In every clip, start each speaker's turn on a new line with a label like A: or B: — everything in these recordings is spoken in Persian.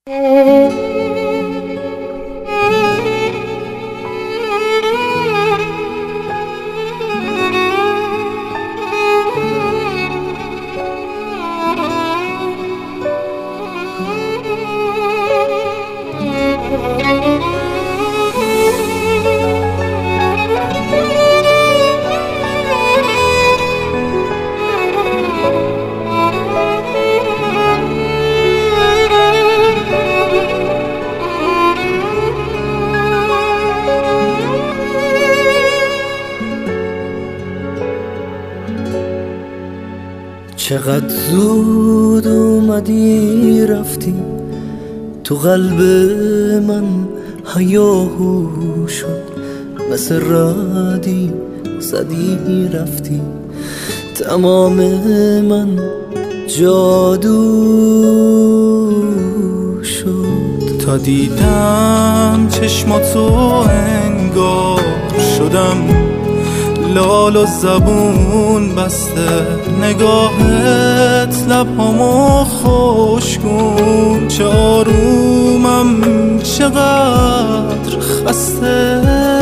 A: چقدر زود اومدی رفتی تو قلب من، هیاهو شد مثل رادی زدی رفتی، تمام من جادو شد.
B: تا دیدم چشماتو انگار شدم لال و زبون بسته، نگاهت لبهامو خوشگون، چه آرومم چقدر خسته.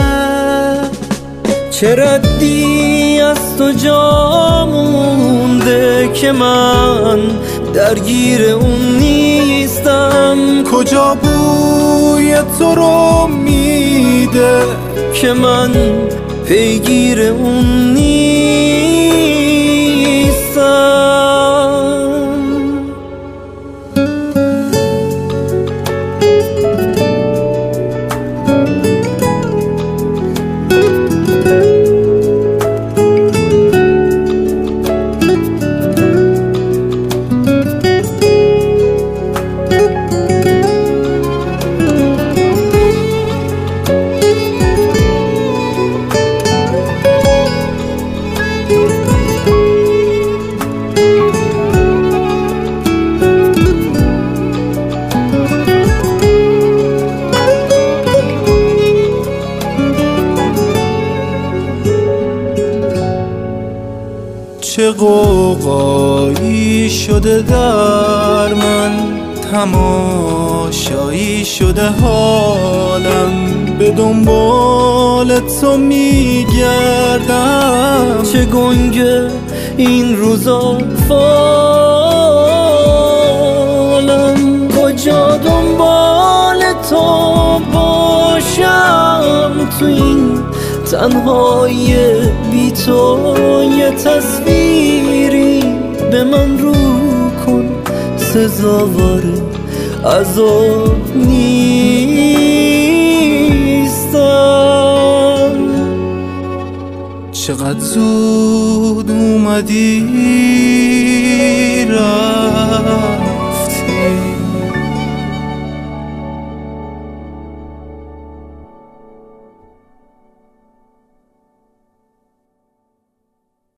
A: چه ردی از تو جا مونده که من درگیر اون نیستم،
B: کجا بوی تو رو میده
A: که من پیگیر اون نیستم.
B: چه قوقایی شده در من، تماشایی شده حالم، به دنبال تو میگردم.
A: چه گنگه این روزا فالم، کجا دنبال تو باشم تو این تنهایی بی تو. یه تصویری به من رو کن سزاوار عذاب نیستم.
B: چقدر زود اومدی